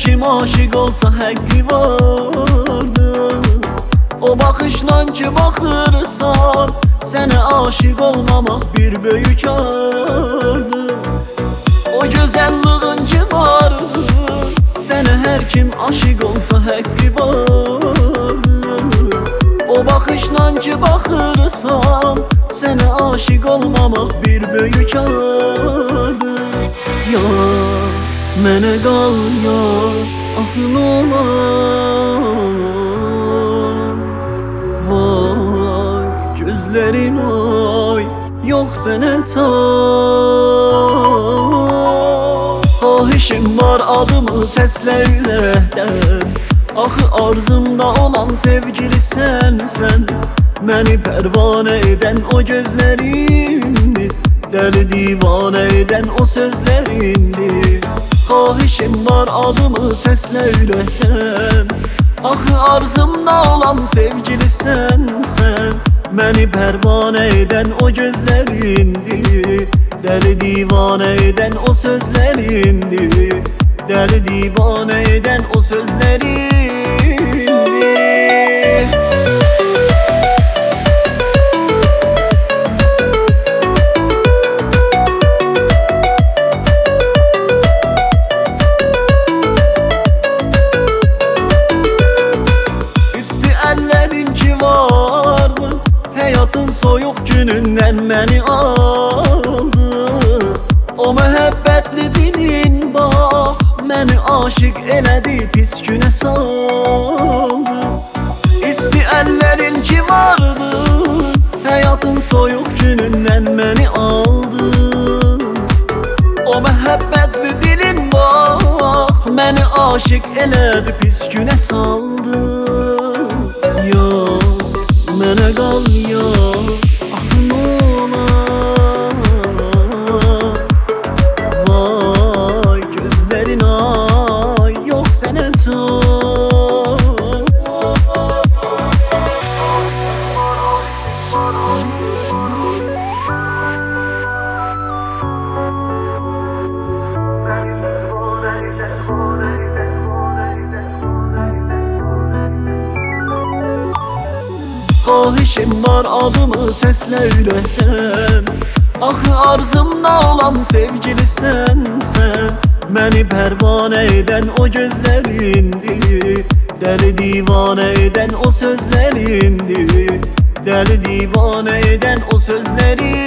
kim aşık olsa hakkı vardır. O bakışla ki bakırsan, sənə aşık olmamak bir böyük ardır. O güzelliğin ki vardır, sənə her kim aşık olsa hakkı vardır. O bakışla ki bakırsan, sənə aşık olmamak bir böyük ardır. Ya mənə qal ya, axın olar. Vay gözlerin ay, yok sənə tay. Xahişim var adımı səslə ürəkdən, axı arzımda olan sevgili sənsən. Məni pərvanə edən o gözlərindir, dəli divanə edən o sözlərindir. Xahişim var adımı səslə ürəkdən, axı arzımda olan sevgili sənsən. Məni pərvanə edən o gözlərindir, dəli divanə edən o sözlərindir, dəli divanə edən o sözlərindir. Hayatın soyuq günündən məni aldı. O məhəbbətli dilin bax, məni aşiq elədi, pis günə saldı. İsti əllərin ki vardı, həyatın soyuq günündən məni aldı. O məhəbbətli dilin bax, məni aşiq elədi, pis günə saldı. Yox mənə qal ya, axın olar. Vay gözlərin ay, yox sənə tay. Xahişim var adımı səslə ürəkdən, axı arzımda olan sevgili sənsən. Məni pərvanə edən o gözlərindir, dəli divanə edən o sözlərindir, dəli divanə edən o sözlərindir.